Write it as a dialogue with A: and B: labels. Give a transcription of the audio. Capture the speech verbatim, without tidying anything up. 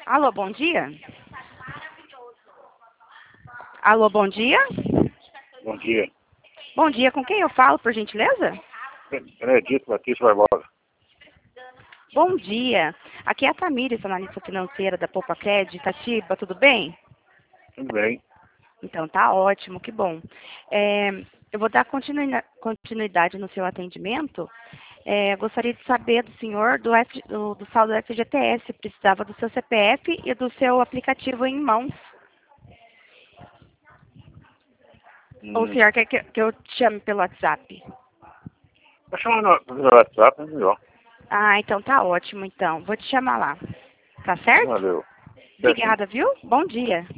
A: Alô, bom dia? Alô, bom dia?
B: Bom dia.
A: Bom dia, com quem eu falo, por gentileza?
B: Benedito Batista Barbosa.
A: Bom dia. Aqui é a Tamires, analista financeira da Poupa Cred, Itatiba, tudo bem?
B: Tudo bem?
A: Então, tá ótimo, que bom. É, eu vou dar continui- continuidade no seu atendimento. É, gostaria de saber do senhor do, F, do, do saldo do F G T S. Precisava do seu C P F e do seu aplicativo em mãos. Ou o
B: Hum.
A: senhor quer que, que eu te chame pelo WhatsApp?
B: Tá chamando no meu WhatsApp, é melhor.
A: Ah, então tá ótimo, então. Vou te chamar lá. Tá certo?
B: Valeu. Certinho.
A: Obrigada, viu? Bom dia.